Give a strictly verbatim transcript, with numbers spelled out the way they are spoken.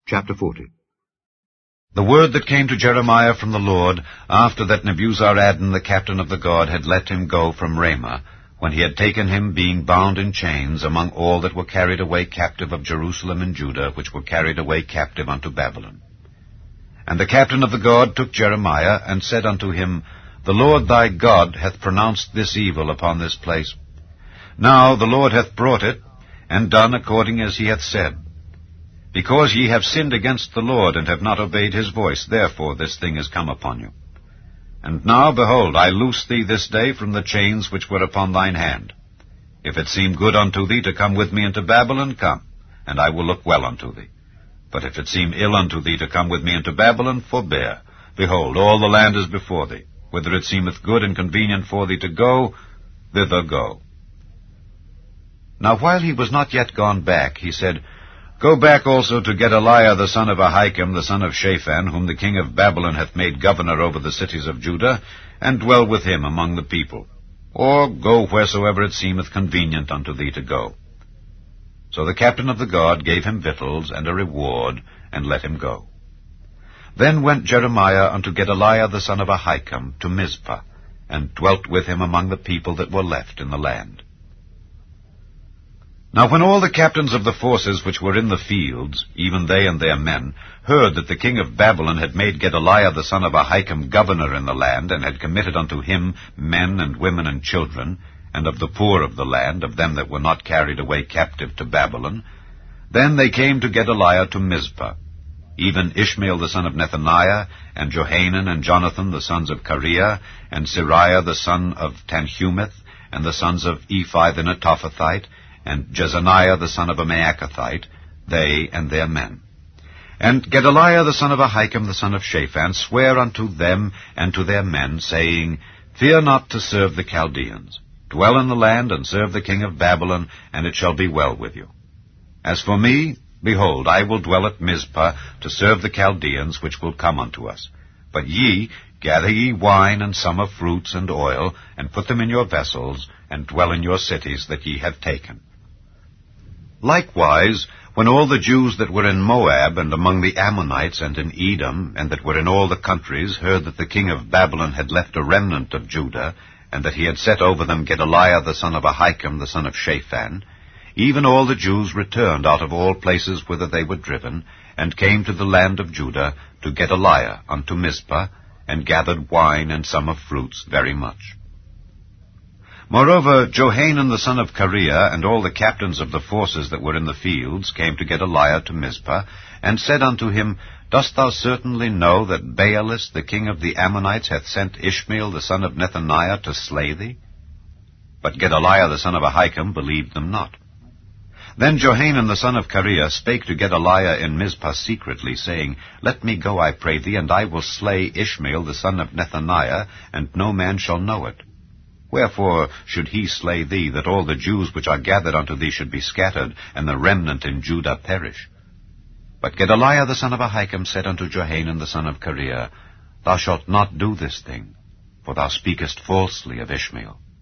Chapter forty. The word that came to Jeremiah from the Lord, after that Nebuzaradan the captain of the guard had let him go from Ramah, when he had taken him, being bound in chains, among all that were carried away captive of Jerusalem and Judah, which were carried away captive unto Babylon. And the captain of the guard took Jeremiah, and said unto him, The Lord thy God hath pronounced this evil upon this place. Now the Lord hath brought it, and done according as he hath said. Because ye have sinned against the Lord, and have not obeyed his voice, therefore this thing is come upon you. And now, behold, I loose thee this day from the chains which were upon thine hand. If it seem good unto thee to come with me into Babylon, come, and I will look well unto thee. But if it seem ill unto thee to come with me into Babylon, forbear. Behold, all the land is before thee. Whither it seemeth good and convenient for thee to go, thither go. Now while he was not yet gone back, he said, Go back also to Gedaliah the son of Ahikam, the son of Shaphan, whom the king of Babylon hath made governor over the cities of Judah, and dwell with him among the people. Or go wheresoever it seemeth convenient unto thee to go. So the captain of the guard gave him victuals and a reward, and let him go. Then went Jeremiah unto Gedaliah the son of Ahikam to Mizpah, and dwelt with him among the people that were left in the land. Now when all the captains of the forces which were in the fields, even they and their men, heard that the king of Babylon had made Gedaliah the son of Ahikam governor in the land, and had committed unto him men and women and children, and of the poor of the land, of them that were not carried away captive to Babylon, then they came to Gedaliah to Mizpah, even Ishmael the son of Nethaniah, and Johanan and Jonathan the sons of Kareah, and Seraiah the son of Tanhumeth, and the sons of Ephi the Netophathite, and Jezaniah the son of a Maacathite, they and their men. And Gedaliah the son of Ahikam the son of Shaphan sware unto them and to their men, saying, Fear not to serve the Chaldeans. Dwell in the land, and serve the king of Babylon, and it shall be well with you. As for me, behold, I will dwell at Mizpah, to serve the Chaldeans which will come unto us. But ye, gather ye wine and summer fruits and oil, and put them in your vessels, and dwell in your cities that ye have taken. Likewise, when all the Jews that were in Moab, and among the Ammonites, and in Edom, and that were in all the countries, heard that the king of Babylon had left a remnant of Judah, and that he had set over them Gedaliah the son of Ahikam the son of Shaphan, even all the Jews returned out of all places whither they were driven, and came to the land of Judah, to Gedaliah unto Mizpah, and gathered wine and summer fruits very much. Moreover, Johanan the son of Kareah, and all the captains of the forces that were in the fields, came to Gedaliah to Mizpah, and said unto him, Dost thou certainly know that Baalis the king of the Ammonites hath sent Ishmael the son of Nethaniah to slay thee? But Gedaliah the son of Ahikam believed them not. Then Johanan the son of Kareah spake to Gedaliah in Mizpah secretly, saying, Let me go, I pray thee, and I will slay Ishmael the son of Nethaniah, and no man shall know it. Wherefore should he slay thee, that all the Jews which are gathered unto thee should be scattered, and the remnant in Judah perish? But Gedaliah the son of Ahikam said unto Johanan the son of Kareah, Thou shalt not do this thing, for thou speakest falsely of Ishmael.